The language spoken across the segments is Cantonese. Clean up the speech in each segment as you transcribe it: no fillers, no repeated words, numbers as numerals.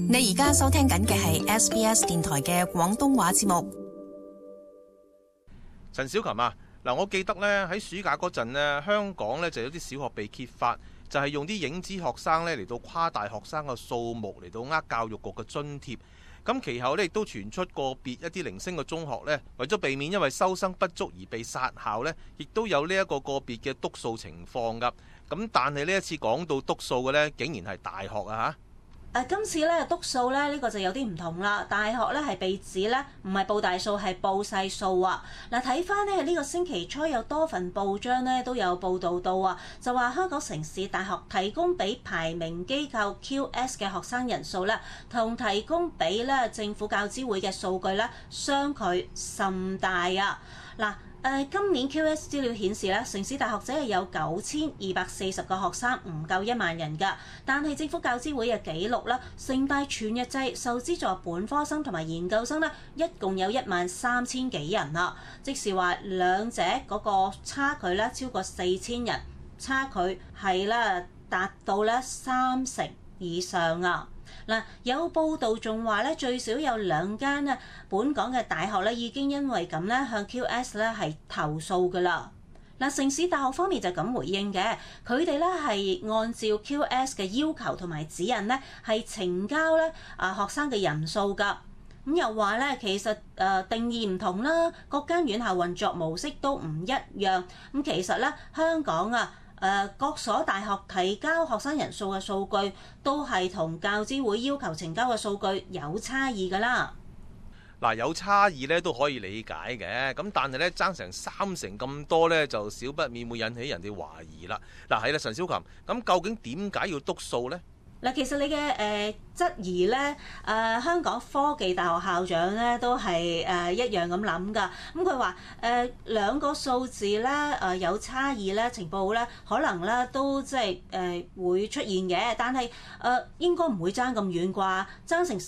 你而家收聽緊嘅係 SBS 電台嘅廣東話節目。 陳小琴啊，嗱，我記得呢喺暑假嗰陣呢，香港呢就有啲小學被揭發，就係用啲影子學生呢嚟到誇大學生嘅數目，嚟到呃教育局嘅津貼。咁其後呢亦都傳出個別一啲零星嘅中學呢，為咗避免因為收生不足而被殺校呢，亦都有呢一個別嘅督數情況噶。咁但係呢一次講到督數嘅呢，竟然係大學啊嚇！ 今次咧督數咧呢個就有啲唔同啦，大學咧係被指咧唔係報大數係報細數啊！嗱，睇翻咧呢個星期初有多份報章咧都有報導到啊，就話香港城市大學提供俾排名機構 QS 嘅學生人數咧，同提供俾咧政府教資會嘅數據咧相距甚大啊！嗱。今年 QS 資料顯示咧，城市大學只係有9240個學生，唔夠1萬人㗎。但係政府教資會嘅記錄咧，城大全日制受資助本科生同埋研究生咧，一共有13000幾人啦。即是話兩者嗰個差距咧超過4000人，差距係咧達到咧30%以上啊！嗱，有報道仲話咧，最少有2間咧本港嘅大學咧已經因為咁咧向 QS 咧係投訴㗎啦。嗱，城市大學方面就咁回應嘅，佢哋咧係按照 QS 嘅要求同埋指引咧係呈交咧學生嘅人數㗎。咁又話咧，其實定義唔同啦，各間院校運作模式都唔一樣。咁其實咧，香港各所大學提交學生人數嘅數據都係同教資會要求呈交嘅數據有差異㗎啦。 嗱，有差異咧都可以理解嘅，咁但係咧爭成30%咁多咧，就少不免會引起人哋懷疑啦。嗱，係啦，陳小琴，咁究竟點解要督數咧？ 嗱，其實你嘅質疑咧，香港科技大學校長咧都係一樣咁諗㗎。咁佢話兩個數字咧有差異咧，情報咧可能咧都即係會出現嘅，但係應該唔會爭咁遠啩，爭成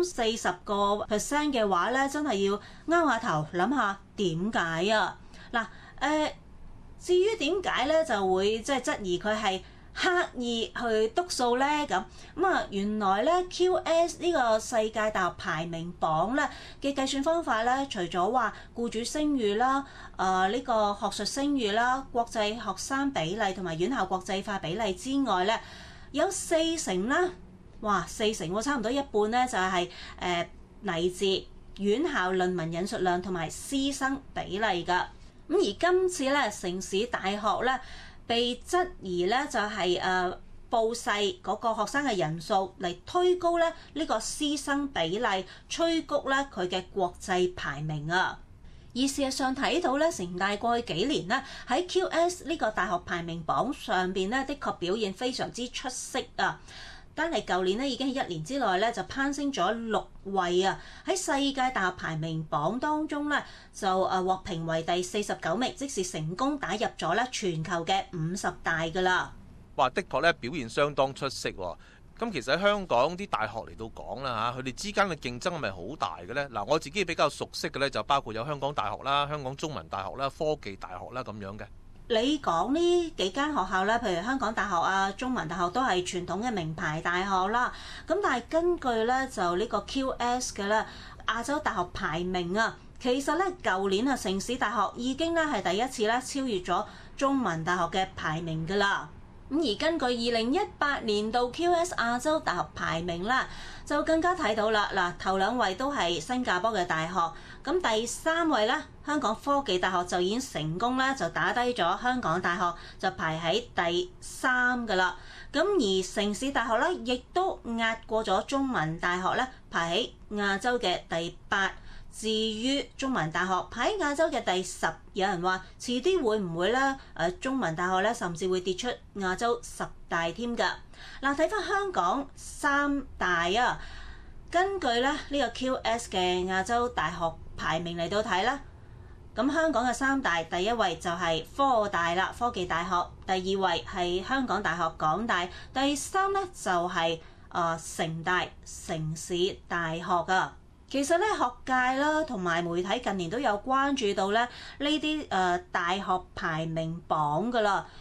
30-40% 嘅話咧，真係要拗下頭諗下點解啊？嗱，至於點解咧就會即係質疑佢係刻意去督數咧咁原來咧 QS 呢個世界大學排名榜咧嘅計算方法咧，除咗話僱主聲譽啦、呢個學術聲譽啦、國際學生比例同埋院校國際化比例之外咧，有40%啦，哇40%喎，差唔多一半咧就係嚟自院校論文引述量同埋師生比例㗎。咁而今次咧城市大學咧被質疑咧就係報細嗰個學生嘅人數嚟推高咧呢個師生比例，催谷咧佢嘅國際排名啊！而事實上睇到咧，城大過去幾年咧喺 QS 呢個大學排名榜上邊咧，的確表現非常之出色啊！單係舊年咧已經喺1年之內咧就攀升咗6位啊！喺世界大學排名榜當中咧就獲評為第49名，即是成功打入咗咧全球嘅50大㗎啦。 哇！的確咧表現相當出色喎。咁其實喺香港啲大學嚟到講啦嚇，佢哋之間嘅競爭係咪好大嘅咧？嗱，我自己比較熟悉嘅咧就包括有香港大學啦、香港中文大學啦、科技大學啦咁樣嘅。 你講呢幾間學校咧，譬如香港大學啊、中文大學都係傳統嘅名牌大學啦。咁但係根據咧就呢個 QS 嘅咧亞洲大學排名啊，其實咧舊年啊城市大學已經咧係第一次咧超越咗中文大學嘅排名㗎啦。咁而根據2018年度 QS 亞洲大學排名啦，就更加睇到啦。嗱，頭2位都係新加坡嘅大學，咁第3位咧，香港科技大學就已經成功咧就打低咗香港大學，就排喺第3㗎啦。咁而城市大學咧，亦都壓過咗中文大學咧，排喺亞洲嘅第8。至於中文大學排喺亞洲嘅第10，有人話遲啲會唔會咧？中文大學咧甚至會跌出亞洲10大添㗎。嗱，睇翻香港3大啊，根據咧呢個 QS 嘅亞洲大學排名嚟到睇啦，咁香港嘅3大第1位就係科大啦，科技大學；第2位係香港大學港大；第3咧就係城大城市大學啊。其實咧，學界啦同埋媒體近年都有關注到咧呢啲大學排名榜㗎啦。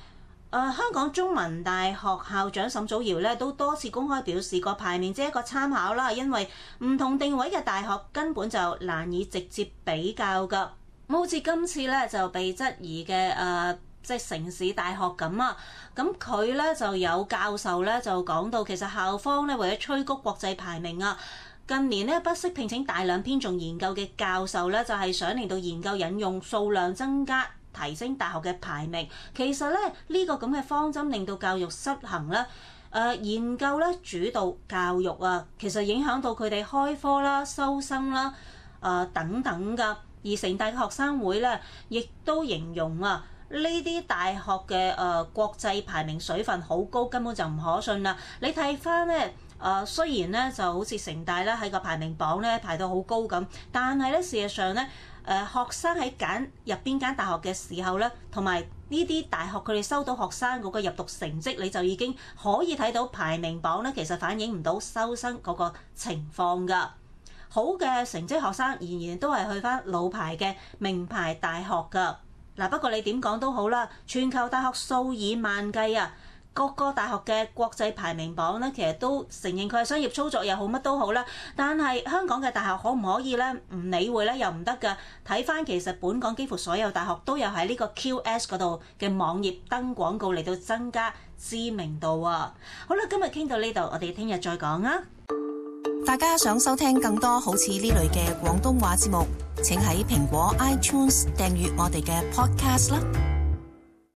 香港中文大學校長沈祖堯咧都多次公開表示，個排名只係一個參考啦，因為唔同定位嘅大學根本就難以直接比較㗎。好似今次咧就被質疑嘅即係城市大學咁啊，咁佢咧就有教授咧就講到，其實校方咧為咗催谷國際排名啊，近年咧不惜聘請大量偏重研究嘅教授咧，就係想令到研究引用數量增加，提升大學嘅排名。其實咧呢個咁嘅方針令到教育失衡咧，研究咧主導教育啊，其實影響到佢哋開科啦、收生啦、等等㗎。而城大嘅學生會咧，亦都形容啊，呢啲大學嘅國際排名水分好高，根本就唔可信啦。你睇翻咧，雖然咧就好似城大咧喺個排名榜咧排到好高咁，但係咧事實上咧，學生喺揀入邊間大學嘅時候咧，同埋呢啲大學佢哋收到學生嗰個入讀成績，你就已經可以睇到排名榜咧，其實反映唔到收生嗰個情況㗎。好嘅成績學生仍然都係去翻老牌嘅名牌大學㗎。嗱，不過你點講都好啦，全球大學數以萬計啊，各個大學嘅國際排名榜咧，其實都承認佢係商業操作又好，乜都好啦。但係香港嘅大學可唔可以咧唔理會咧？又唔得㗎。睇翻其實本港幾乎所有大學都有喺呢個 QS 嗰度嘅網頁登廣告嚟到增加知名度啊。好啦，今日傾到呢度，我哋聽日再講啊。 大家想收聽更多好似呢類嘅廣東話節目，請喺蘋果 iTunes 訂閱我哋嘅 podcast 啦。